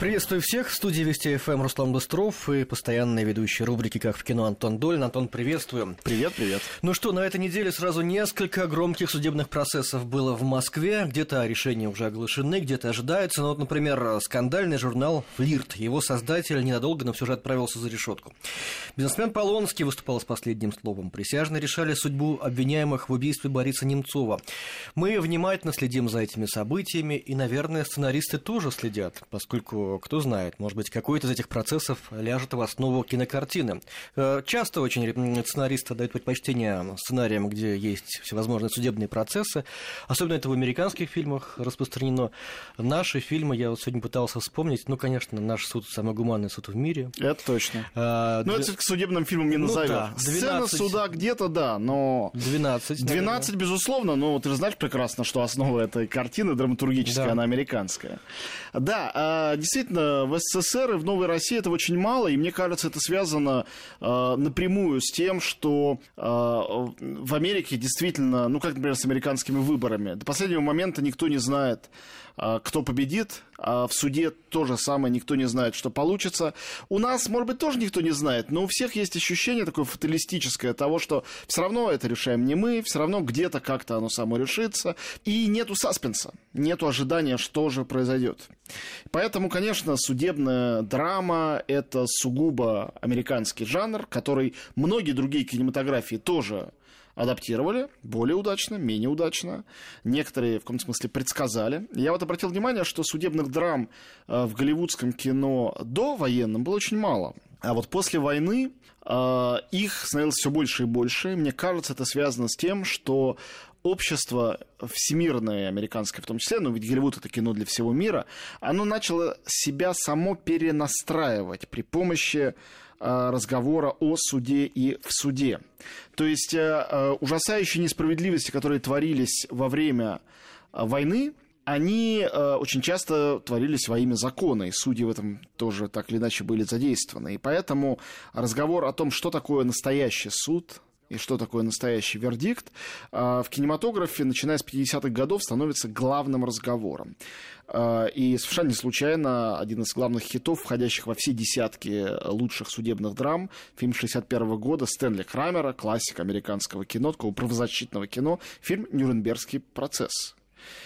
Приветствую всех. В студии Вести ФМ Руслан Быстров и постоянный ведущий рубрики «Как в кино» Антон Долин. Антон, приветствую. Привет. Ну что, на этой неделе сразу несколько громких судебных процессов было в Москве. Где-то решения уже оглашены, где-то ожидаются. Ну вот, например, скандальный журнал «Флирт». Его создатель ненадолго, но все же отправился за решетку. Бизнесмен Полонский выступал с последним словом. Присяжные решали судьбу обвиняемых в убийстве Бориса Немцова. Мы внимательно следим за этими событиями, и, наверное, сценаристы тоже следят, поскольку, кто знает, может быть, какой-то из этих процессов ляжет в основу кинокартины. Часто очень сценаристы дают предпочтение сценариям, где есть всевозможные судебные процессы. Особенно это в американских фильмах распространено. Наши фильмы, я вот сегодня пытался вспомнить, ну, конечно, наш суд самый гуманный суд в мире. Это точно. Но это к судебным фильмам не назовешь. Ну, да, 12... Сцена суда где-то, да, но... 12, безусловно, но ты же знаешь прекрасно, что основа этой картины драматургическая, да. Она американская. Да, действительно, в СССР и в Новой России этого очень мало, и мне кажется, это связано напрямую с тем, что в Америке действительно, ну, как, например, с американскими выборами, до последнего момента никто не знает, кто победит, а в суде то же самое, никто не знает, что получится. У нас, может быть, тоже никто не знает, но у всех есть ощущение такое фаталистическое того, что все равно это решаем не мы, все равно где-то как-то оно само решится, и нету саспенса, нету ожидания, что же произойдет. Поэтому, конечно, судебная драма – это сугубо американский жанр, который многие другие кинематографии тоже адаптировали, более удачно, менее удачно. Некоторые, в каком-то смысле, предсказали. Я вот обратил внимание, что судебных драм в голливудском кино до военном было очень мало. А вот после войны их становилось все больше и больше. Мне кажется, это связано с тем, что общество всемирное, американское в том числе, но ведь Голливуд — это кино для всего мира, оно начало себя само перенастраивать при помощи разговора о суде и в суде. То есть ужасающие несправедливости, которые творились во время войны, они очень часто творились во имя закона, и судьи в этом тоже так или иначе были задействованы. И поэтому разговор о том, что такое настоящий суд и что такое настоящий вердикт, в кинематографе, начиная с 50-х годов, становится главным разговором. И совершенно не случайно один из главных хитов, входящих во все десятки лучших судебных драм, фильм 1961 года Стэнли Крамера, классик американского кино, такого правозащитного кино, фильм «Нюрнбергский процесс».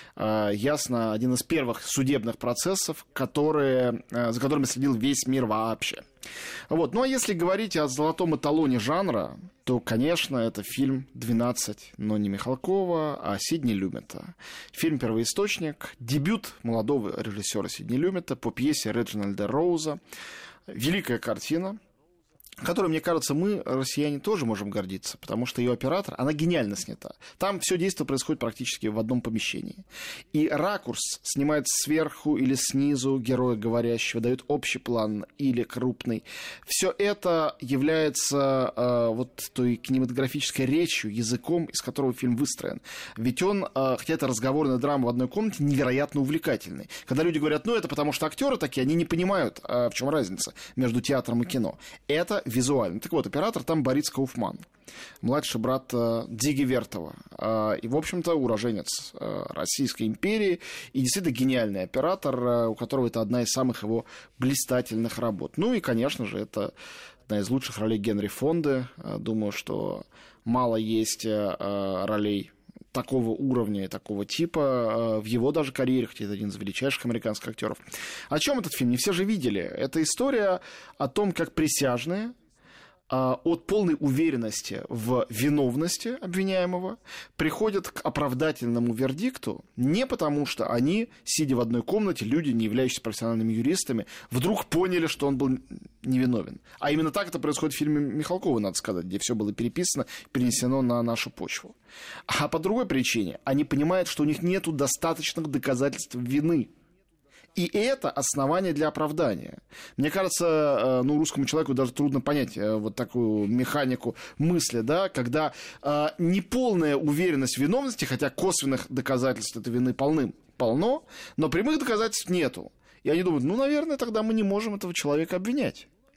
Ясно, один из первых судебных процессов, за которыми следил весь мир вообще. Вот. Ну а если говорить о золотом эталоне жанра, то, конечно, это фильм «12», но не Михалкова, а Сидни Люмета. Фильм «Первоисточник», дебют молодого режиссера Сидни Люмета по пьесе Реджинальда Роуза. Великая картина, которой, мне кажется, мы, россияне, тоже можем гордиться, потому что ее оператор, она гениально снята. Там все действие происходит практически в одном помещении. И ракурс снимает сверху или снизу героя говорящего, дает общий план или крупный. Все это является вот той кинематографической речью, языком, из которого фильм выстроен. Ведь он, хотя это разговорная драма в одной комнате, невероятно увлекательный. Когда люди говорят, ну это потому что актеры такие, они не понимают, в чем разница между театром и кино. Это визуально. Так вот, оператор там Борис Кауфман, младший брат Дзиги Вертова. И, в общем-то, уроженец Российской империи. И действительно гениальный оператор, у которого это одна из самых его блистательных работ. Ну и, конечно же, это одна из лучших ролей Генри Фонды. Думаю, что мало есть ролей такого уровня и такого типа в его даже карьере, хотя это один из величайших американских актеров. О чем этот фильм? Не все же видели. Это история о том, как присяжные от полной уверенности в виновности обвиняемого приходят к оправдательному вердикту не потому, что они, сидя в одной комнате, люди, не являющиеся профессиональными юристами, вдруг поняли, что он был невиновен. А именно так это происходит в фильме Михалкова, надо сказать, где все было переписано, перенесено на нашу почву. А по другой причине они понимают, что у них нет достаточных доказательств вины. И это основание для оправдания. Мне кажется, русскому человеку даже трудно понять вот такую механику мысли, да, когда неполная уверенность в виновности, хотя косвенных доказательств этой вины полно, но прямых доказательств нету. И они думают, наверное, тогда мы не можем этого человека обвинять.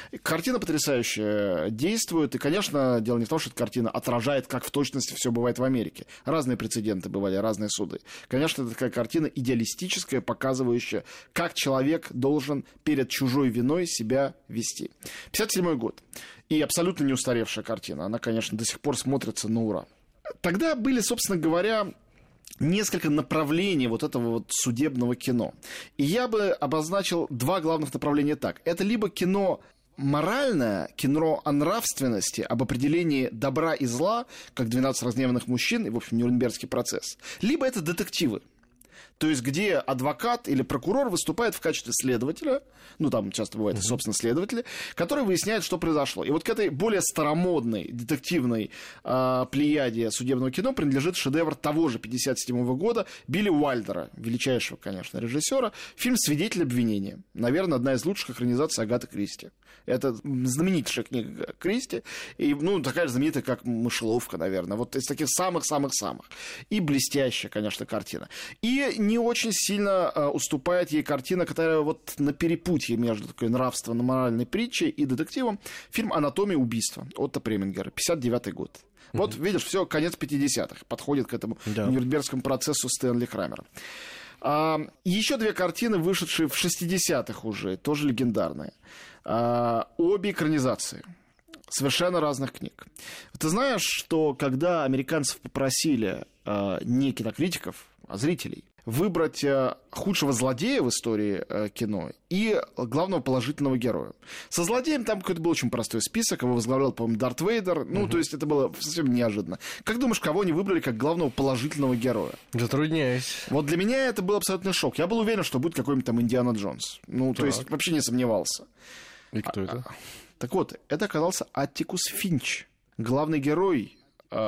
Картина потрясающая, действует. И, конечно, дело не в том, что эта картина отражает, как в точности все бывает в Америке. Разные прецеденты бывали, разные суды. Конечно, это такая картина идеалистическая, показывающая, как человек должен перед чужой виной себя вести. 1957 год. И абсолютно не устаревшая картина. Она, конечно, до сих пор смотрится на ура. Тогда были, собственно говоря, несколько направлений вот этого вот судебного кино. И я бы обозначил два главных направления так. Это либо кино моральное, кино о нравственности, об определении добра и зла, как «12 разгневанных мужчин» и, в общем, Нюрнбергский процесс. Либо это детективы. То есть, где адвокат или прокурор выступает в качестве следователя, ну, там часто бывают, собственно, следователи, которые выясняют, что произошло. И вот к этой более старомодной детективной плеяде судебного кино принадлежит шедевр того же 1957 года Билли Уайлдера, величайшего, конечно, режиссера, фильм «Свидетель обвинения». Наверное, одна из лучших экранизаций Агаты Кристи. Это знаменитейшая книга Кристи, и, ну, такая же знаменитая, как «Мышеловка», наверное. Вот из таких самых-самых-самых. И блестящая, конечно, картина. И не очень сильно уступает ей картина, которая вот на перепутье между такой нравственно-моральной притчей и детективом. Фильм «Анатомия убийства» Отто Премингера, 59-й год. Вот, видишь, все, конец 50-х. Подходит к этому Нюрнбергскому процессу Стэнли Крамера. Еще две картины, вышедшие в 60-х уже, тоже легендарные. Обе экранизации совершенно разных книг. Ты знаешь, что когда американцев попросили не кинокритиков, а зрителей выбрать худшего злодея в истории кино и главного положительного героя. Со злодеем там какой-то был очень простой список, его возглавлял, по-моему, Дарт Вейдер. Ну, то есть это было совсем неожиданно. Как думаешь, кого они выбрали как главного положительного героя? Затрудняюсь. Вот для меня это был абсолютный шок. Я был уверен, что будет какой-нибудь там Индиана Джонс. Ну, то есть вообще не сомневался. И кто это? Так вот, это оказался Аттикус Финч, главный герой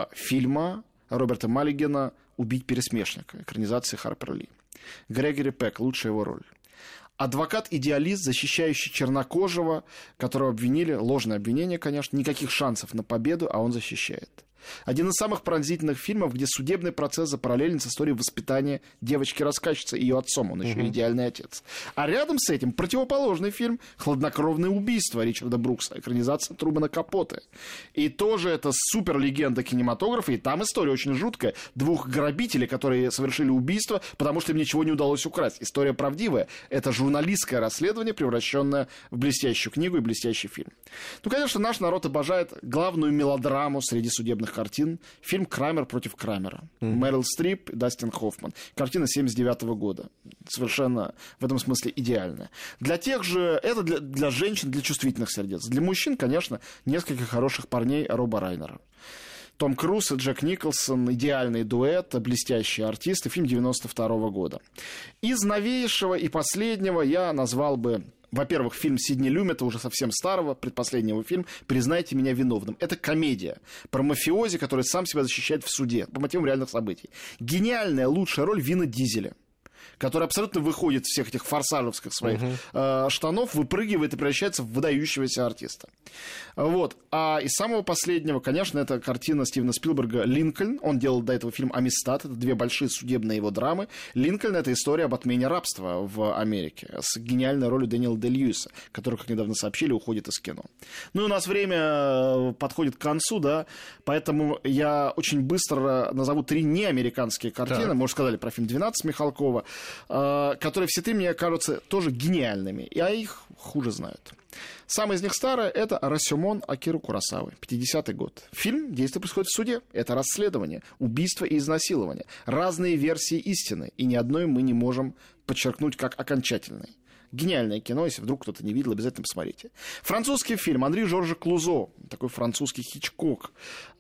фильма Роберта Маллигана «Убить пересмешника», экранизации Харпер Ли. Грегори Пек, лучшая его роль. Адвокат-идеалист, защищающий чернокожего, которого обвинили, ложное обвинение, конечно, никаких шансов на победу, а он защищает. Один из самых пронзительных фильмов, где судебный процесс запараллелен с историей воспитания девочки-рассказчицы и ее отцом, он еще идеальный отец. А рядом с этим противоположный фильм «Хладнокровное убийство» Ричарда Брукса, экранизация Трумана Капоте. И тоже это супер-легенда кинематографа, и там история очень жуткая. Двух грабителей, которые совершили убийство, потому что им ничего не удалось украсть. История правдивая. Это журналистское расследование, превращенное в блестящую книгу и блестящий фильм. Ну, конечно, наш народ обожает главную мелодраму среди судебных картин. Фильм «Крамер против Крамера». Мэрил Стрип и Дастин Хоффман. Картина 1979 года. Совершенно в этом смысле идеальная. Для тех же, это для женщин, для чувствительных сердец. Для мужчин, конечно, несколько хороших парней Роба Райнера. Том Круз и Джек Николсон, идеальный дуэт, блестящие артисты, фильм 1992 года. Из новейшего и последнего я назвал бы, во-первых, фильм Сидни Люмета, уже совсем старого, предпоследнего фильм «Признайте меня виновным». Это комедия про мафиози, который сам себя защищает в суде по мотивам реальных событий. Гениальная, лучшая роль Вина Дизеля, который абсолютно выходит из всех этих форсажевских своих штанов, выпрыгивает и превращается в выдающегося артиста. Вот. А из самого последнего, конечно, это картина Стивена Спилберга «Линкольн». Он делал до этого фильм «Амистад». Это две большие судебные его драмы. «Линкольн» — это история об отмене рабства в Америке с гениальной ролью Дэниела Дэ-Льюиса, который, как недавно сообщили, уходит из кино. Ну и у нас время подходит к концу, да, поэтому я очень быстро назову три неамериканские картины. Мы уже сказали про фильм «12» Михалкова, которые все три, мне кажутся, тоже гениальными, а их хуже знают. Самая из них старая — это «Расёмон» Акиры Куросавы, 50-й год. Фильм, действие происходит в суде. Это расследование, убийство и изнасилование. Разные версии истины, и ни одной мы не можем подчеркнуть как окончательной. Гениальное кино, если вдруг кто-то не видел, обязательно посмотрите. Французский фильм Анри Жоржа Клузо, такой французский Хичкок,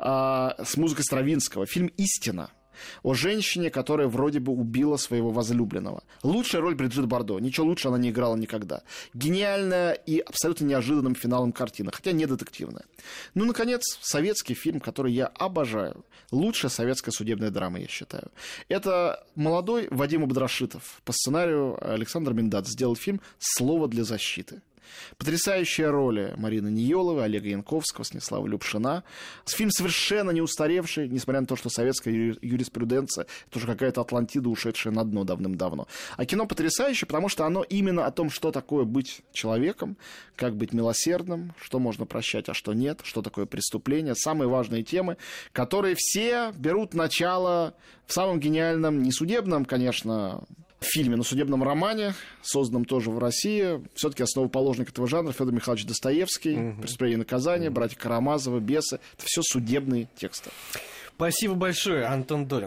с музыкой Стравинского. Фильм «Истина». О женщине, которая вроде бы убила своего возлюбленного. Лучшая роль Бриджит Бардо. Ничего лучше она не играла никогда. Гениальная и абсолютно неожиданным финалом картина, хотя не детективная. Ну, наконец, советский фильм, который я обожаю. Лучшая советская судебная драма, я считаю. Это молодой Вадим Абдрашитов. По сценарию Александр Миндат сделал фильм «Слово для защиты». Потрясающие роли Марины Ниеловой, Олега Янковского, Станислава Любшина. Фильм совершенно не устаревший, несмотря на то, что советская юриспруденция — это уже какая-то Атлантида, ушедшая на дно давным-давно. А кино потрясающее, потому что оно именно о том, что такое быть человеком, как быть милосердным, что можно прощать, а что нет, что такое преступление. Самые важные темы, которые все берут начало в самом гениальном, не судебном, конечно, фильме, но судебном романе, созданном тоже в России. Все-таки основоположник этого жанра Федор Михайлович Достоевский, «Преступление и наказание», «Братья Карамазовы», «Бесы». Это все судебные тексты. Спасибо большое, Антон Долин.